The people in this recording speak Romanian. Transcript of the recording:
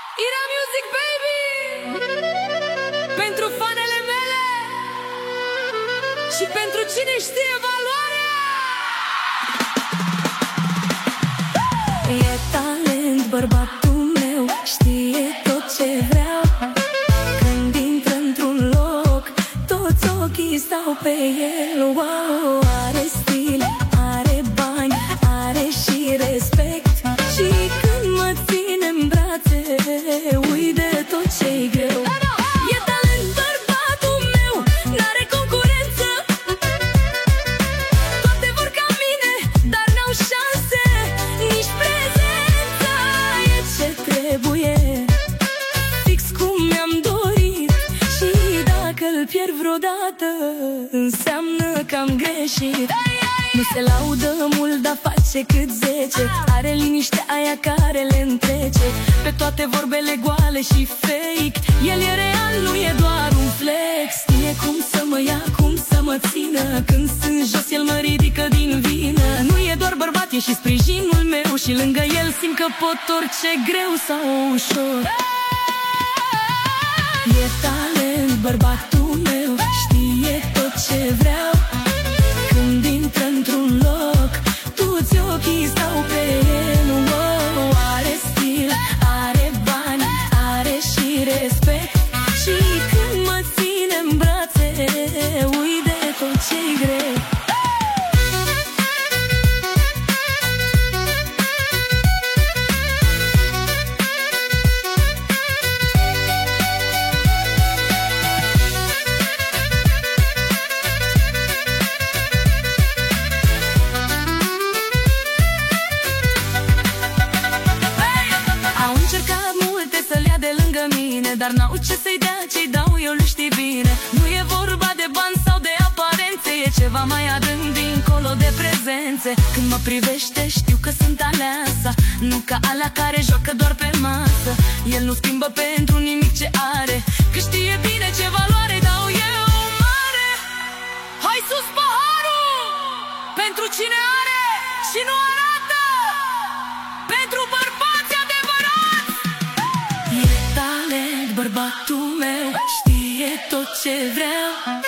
Ira Music, baby! Pentru fanele mele și pentru cine știe valoarea. E talent bărbatul meu, știe tot ce vreau. Când intră într-un loc, toți ochii stau pe el. Wow, are stil, are bani, are și respect. Și când mă ține în brațe, uit de tot ce-i greu. E talent bărbatul meu, n-are concurență. Toate vor ca mine, dar n-au șanse, nici prezență. E ce trebuie, fix cum mi-am dorit. Și dacă-l pierd vreodată, înseamnă că am greșit. Nu se laudă mult, dar face cât 10. Are liniște aia care le întrece pe toate vorbele goale și fake. El e real, nu e doar un flex. Știe cum să mă ia, cum să mă țină. Când sunt jos, el mă ridică din vină. Nu e doar bărbat, e și sprijinul meu. Și lângă el simt că pot orice greu sau ușor. E talent bărbatul meu, știe tot ce vreau. Când intră într-un loc, toți ochii stau pe el. Wow, are stil, are bani, are și respect. Și când mă ține în brațe, uit de tot ce-i greu. Dar n-au ce să-i dea ce-i dau eu, nu știi bine. Nu e vorba de bani sau de aparențe, e ceva mai adânc dincolo de prezențe. Când mă privește știu că sunt aleasa, nu ca alea care joacă doar pe masă. El nu schimbă pentru nimic ce are, că știe bine ce valoare dau eu mare. Hai sus paharul pentru cine are și nu arată, pentru bărbați adevărați. E talent bărbatul meu, știe tot ce vreau.